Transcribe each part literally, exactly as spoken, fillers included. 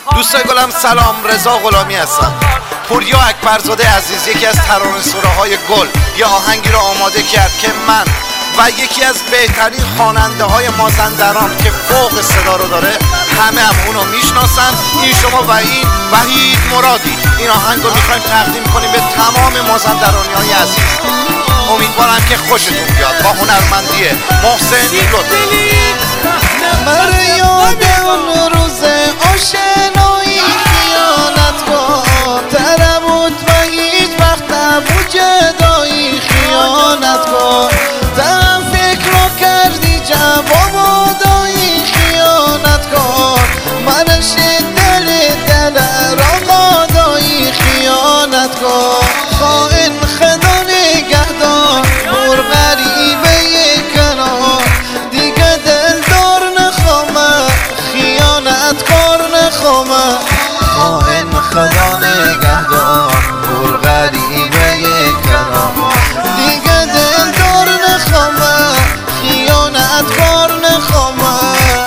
دوستای گلم سلام، رضا غلامی هستم. پوریا اکبرزاده عزیز یکی از ترانه‌سراهای گل یه آهنگی رو آماده کرد که من و یکی از بهترین خواننده های مازندران که فوق صدا رو داره همه هم اونو میشناسن، این شما و این وحید مرادی. این آهنگ رو میخوایم تقدیم کنیم به تمام مازندرانی های عزیز. امیدوارم که خوشتون بیاد. با هنرمندی محسن لطفی. من یاد اون روز آشنایی خیانت کن تره بود و هیچ وقت نبود جدایی خیانت کن تا فکر رو کردی جواب و دایی خیانت کن منش دل دل را قادایی خیانت کن خائن خدا نگهدار مور غریبه یک کنار دیگه دل دار نخوامه خیانت کار نخوامه خائن خدا نگهدار مور غریبه یک کنار دیگه دل دار نخوامه خیانت کار نخوامه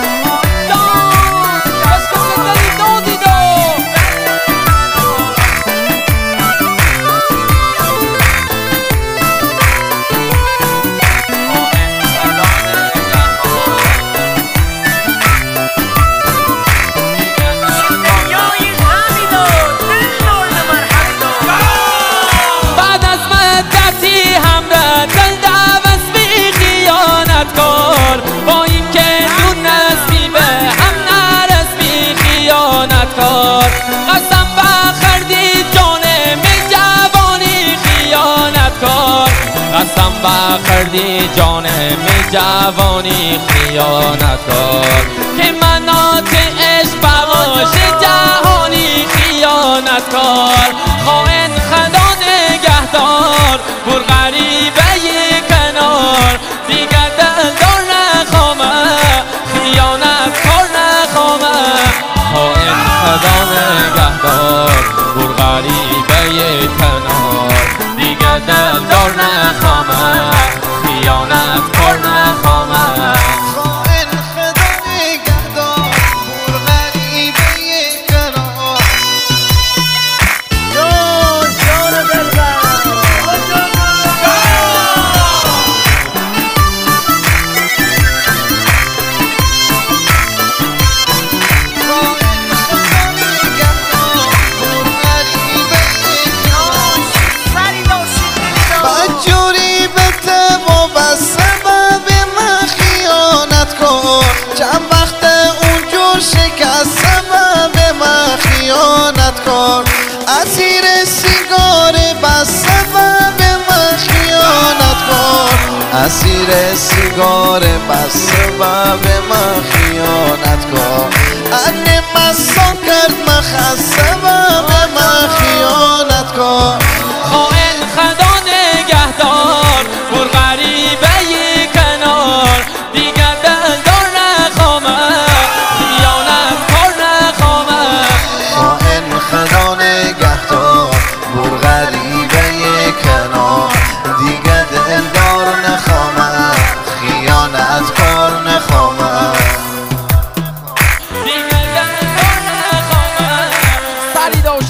قسم بخردی جانم جوانی خیانت کار قسم بخردی جانم جوانی خیانت کار که منات عشق بغاش جهانی خیانت کار خائن خدا نگهدار بر غریبه کنار دیگر دل دار نخوامه خیانت کار نخوامه خائن خدا نگهدار بر غریبه کنار دیگه دل دار نخوامه خیانت کار نخوامه خائن خدا نگهدار بر غریبه کنار جان جان دلبر چند وقت اونجور شکست سبب من خیانت کن اسیر سیگار بس سبب من خیانت کن اسیر سیگار بس سبب من خیانت کن انه مسان کرد مخص سبب من خیانت کن خائن خدا نگهدار بر غریبه کنار دیگر دل دار نخوامه خیانت کار نخوامه خائن خدا نگهدار بر غریبه کنار دیگه دل دار نخوامه خیانت کار نخوامه دیگر دل دار نخوامه